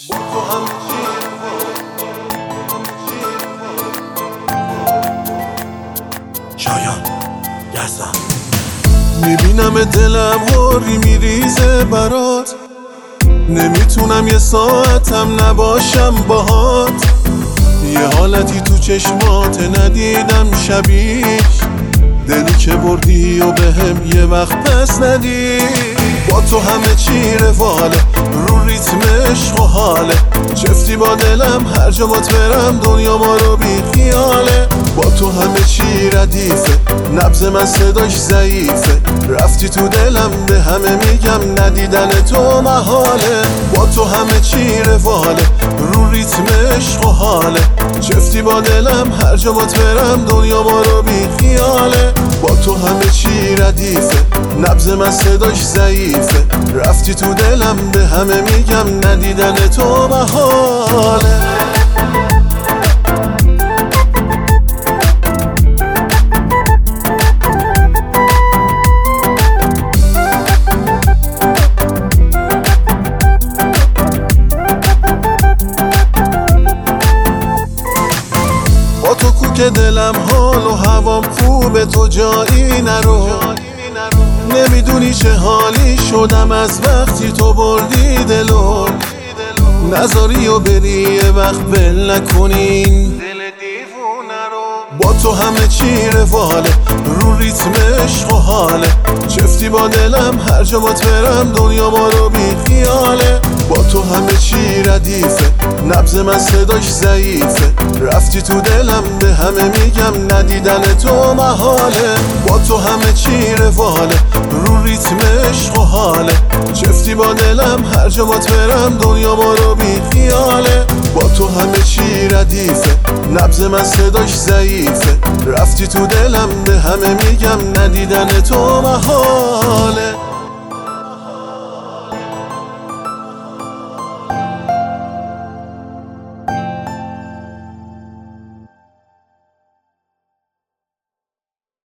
شایان یزدان میبینم دلم هوری میریزه برات، نمیتونم یه ساعتم نباشم باهات. یه حالتی تو چشمات ندیدم شبیش، دلی که بردی و بهم یه وقت پس ندی. با تو همه چی رواله، رو ریتم عشق و حاله، چفتی با دلم هر جا بات برم دنیا ما رو بی خیاله. با تو همه چی ردیفه، نبض من صداش ضعیفه، رفتی تو دلم به همه میگم ندیدن تو محاله. با تو همه چی رواله، رو ریتم عشق و حاله، چفتی با دلم هر جا بات برم دنیا ما رو بی خیاله. با تو همه چی ردیفه، نبض من صداش ضعیفه، رفتی تو دلم به همه میگم ندیدن تو محاله. با تو کو که دلم حال و هوام خوبه، تو جایی نرو. نمیدونی چه حالی شدم از وقتی تو بردی دلو، نذاری و بری یه وقت بل نکنین دل دیوونه رو. با تو همه چی رواله، رو ریتم عشق و حاله، چفتی با دلم هر جا بات برم دنیا ما رو بی خیاله. با تو همه چی ردیفه، نبض من صداش ضعیفه، رفتی تو دلم به همه میگم ندیدن تو محاله. با تو همه چی رواله، رو ریتم عشق و حاله، چفتی با دلم هر جا بات برم دنیا ما رو بی خیاله. با تو همه چی ردیفه، نبض من صداش ضعیفه، رفتی تو دلم به همه میگم ندیدن تو محاله.